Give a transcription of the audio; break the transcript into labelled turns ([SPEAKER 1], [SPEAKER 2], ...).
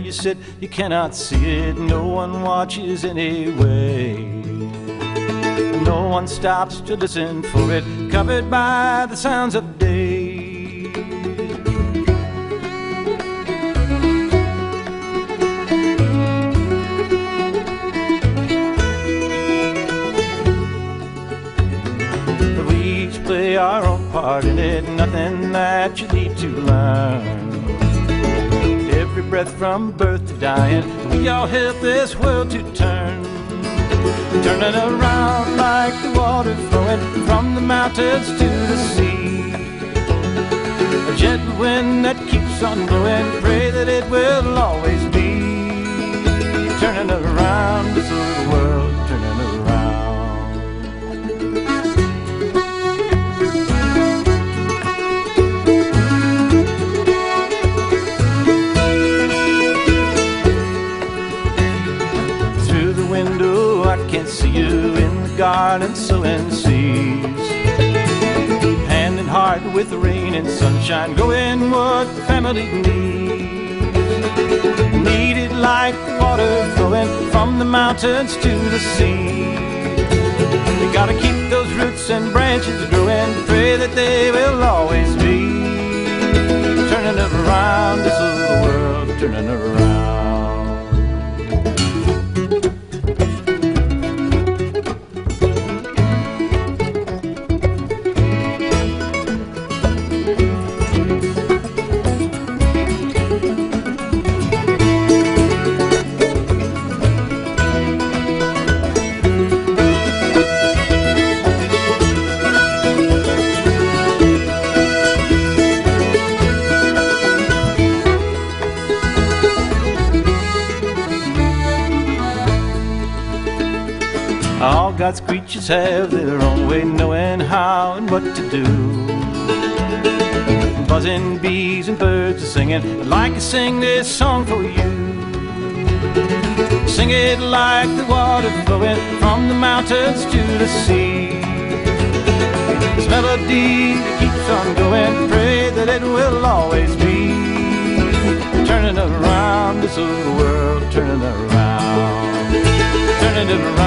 [SPEAKER 1] you sit, you cannot see it. No one watches anyway. No one stops to listen for it, covered by the sounds of day. We each play our own part in it, nothing that you need to learn. Every breath from birth to dying, we all help this world to turn. Turning around like the water flowing from the mountains to the sea. A gentle wind that keeps on blowing, pray that it will always be. Turning around this little world, turning around. Through the window I can see you in the garden sowing seeds. Hand in heart with the rain and sunshine, growing what the family needs. Needed like the water flowing from the mountains to the sea. You gotta keep those roots and branches growing, pray that they will always be. Turning around this little world, turning around. All God's creatures have their own way, knowing how and what to do. Buzzing bees and birds are singing, I'd like to sing this song for you. Sing it like the water flowing from the mountains to the sea. This melody keeps on going, pray that it will always be. Turning around this little world, turning around, turning around.